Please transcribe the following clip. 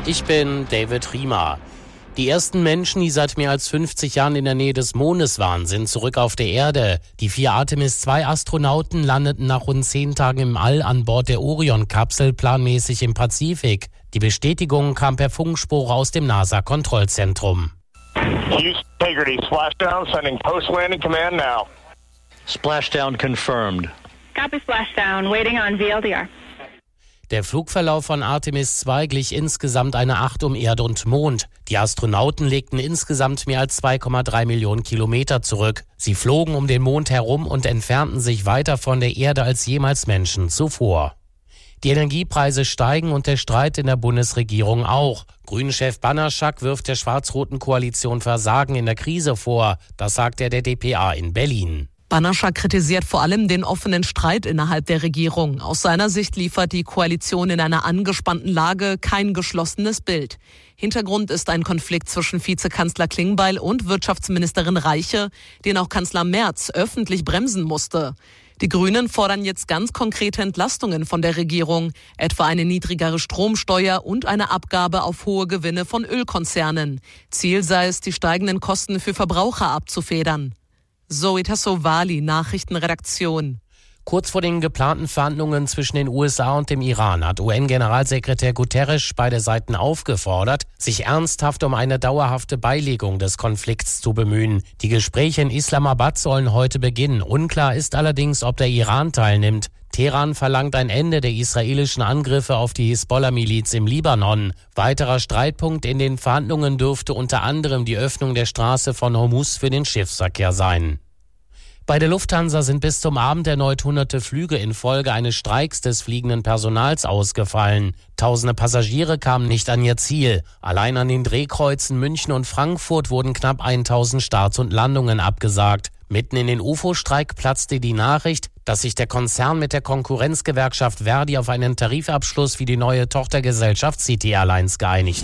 Ich bin David Riemer. Die ersten Menschen, die seit mehr als 50 Jahren in der Nähe des Mondes waren, sind zurück auf der Erde. Die 4 Artemis-II-Astronauten landeten nach rund 10 Tagen im All an Bord der Orion-Kapsel planmäßig im Pazifik. Die Bestätigung kam per Funkspur aus dem NASA-Kontrollzentrum. Houston Integrity, splashdown, sending post-landing command now. Splashdown confirmed. Copy splashdown, waiting on VLDR. Der Flugverlauf von Artemis II glich insgesamt einer Acht um Erde und Mond. Die Astronauten legten insgesamt mehr als 2,3 Millionen Kilometer zurück. Sie flogen um den Mond herum und entfernten sich weiter von der Erde als jemals Menschen zuvor. Die Energiepreise steigen und der Streit in der Bundesregierung auch. Grünen-Chef Banaszak wirft der schwarz-roten Koalition Versagen in der Krise vor. Das sagt er der dpa in Berlin. Banaszak kritisiert vor allem den offenen Streit innerhalb der Regierung. Aus seiner Sicht liefert die Koalition in einer angespannten Lage kein geschlossenes Bild. Hintergrund ist ein Konflikt zwischen Vizekanzler Klingbeil und Wirtschaftsministerin Reiche, den auch Kanzler Merz öffentlich bremsen musste. Die Grünen fordern jetzt ganz konkrete Entlastungen von der Regierung, etwa eine niedrigere Stromsteuer und eine Abgabe auf hohe Gewinne von Ölkonzernen. Ziel sei es, die steigenden Kosten für Verbraucher abzufedern. Zoe Tassovali, Nachrichtenredaktion. Kurz vor den geplanten Verhandlungen zwischen den USA und dem Iran hat UN-Generalsekretär Guterres beide Seiten aufgefordert, sich ernsthaft um eine dauerhafte Beilegung des Konflikts zu bemühen. Die Gespräche in Islamabad sollen heute beginnen. Unklar ist allerdings, ob der Iran teilnimmt. Teheran verlangt ein Ende der israelischen Angriffe auf die Hisbollah-Miliz im Libanon. Weiterer Streitpunkt in den Verhandlungen dürfte unter anderem die Öffnung der Straße von Hormuz für den Schiffsverkehr sein. Bei der Lufthansa sind bis zum Abend erneut hunderte Flüge infolge eines Streiks des fliegenden Personals ausgefallen. Tausende Passagiere kamen nicht an ihr Ziel. Allein an den Drehkreuzen München und Frankfurt wurden knapp 1000 Starts und Landungen abgesagt. Mitten in den UFO-Streik platzte die Nachricht, dass sich der Konzern mit der Konkurrenzgewerkschaft Verdi auf einen Tarifabschluss wie die neue Tochtergesellschaft City Airlines geeinigt